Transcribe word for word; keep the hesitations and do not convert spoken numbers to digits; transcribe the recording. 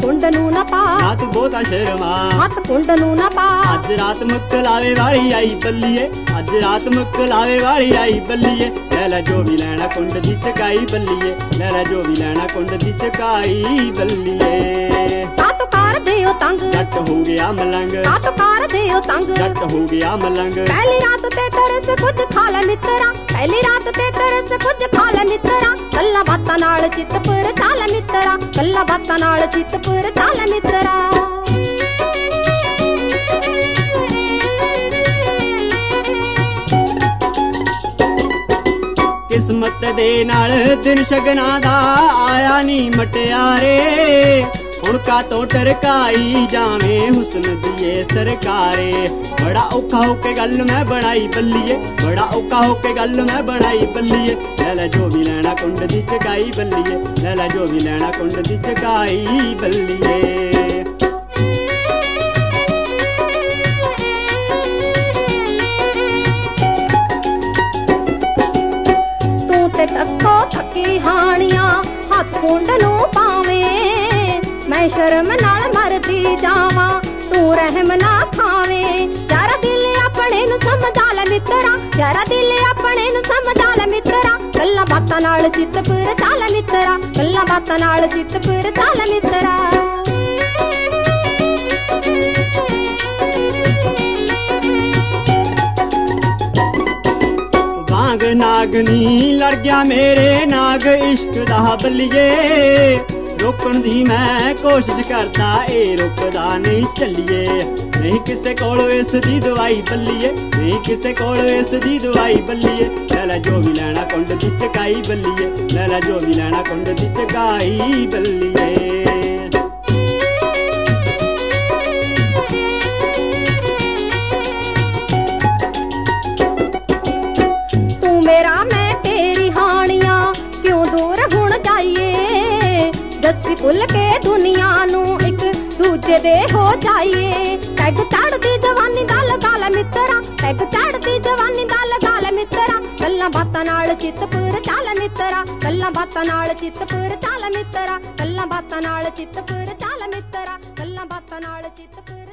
कुंड नू ना पा, ना तू बहुता शर्मा, हथ कुंड नू ना पा। अज रात मुकलावे वाली आई बल्लीए, अज रात मुकलावे वाली आई बल्लीए, लैला जो भी लैना कुंड दी चकाई बल्लीए, लैला जो भी लैना कुंड दी चकाई बल्लीए। का तो कर दियो तंग, जट हो गया मलंग, का तो कर दियो तंग, जट हो गया मलंग। पहली रात ते तरस कुछ खा ले मित्रा, पहली रात ते तरस कुछ खा ले मित्रा, गल्ला बातां नाल चित पर चाल मित्रा, गल्ला बातां नाल चित पर चाल मित्रा। किस्मत दे नाल दिन शगना दा आया नी मटियारे, हुण का तो टरकाई जावे हुस्न दिए सरकारे। बड़ा औखा होके गल मैं बनाई बल्लीए, बड़ा औखा होके गल मैं बनाई बल्लीए, लैला जो भी लैना कुंड दी चकाई बल्लीए, लैला जो भी लैना कुंड दी चकाई बल्लीए। ते तक्को थकी हानियां हथ कुंड नू पावे, मैं शर्म नाल मरदी जावां तू रहम ना खावे। यारा दिल अपने नू समझा ले मित्रा, यारा दिल अपने नू समझा ले मित्रा, गल्लां बातां नाल चित पर चाल मित्रा, गल्लां बातां नाल चित पर चाल मित्रा। नागनी लड़ गया मेरे नाग इश्क दा बल्लीए, रोकण दी मैं कोशिश करदा ए रुकदा नहीं चलिए। नहीं किसे कोल इस दी दवाई बल्लीए, नहीं किसे कोल इस दी दवाई बल्लीए, लैला जो भी लैना कुंड दी चकाई बल्लीए, लैला जो भी लैना कुंड दी चकाई बल्लीए। मेरा मैं तेरी हानियां क्यों दूर हुण जाइए, दसी भुल के दुनिया नू एक दूजे दे हो जाइए। पैग चढ़दी जवानी दा लगा ले मित्रा, पैग चढ़दी जवानी दा लगा ले मित्रा, गल्लां बातां नाल चित पर चाल मित्रा, गल्लां बातां नाल चित पर चाल मित्रा, गल्लां बातां नाल चित पर चाल मित्रा, गल्लां बातां नाल चित पर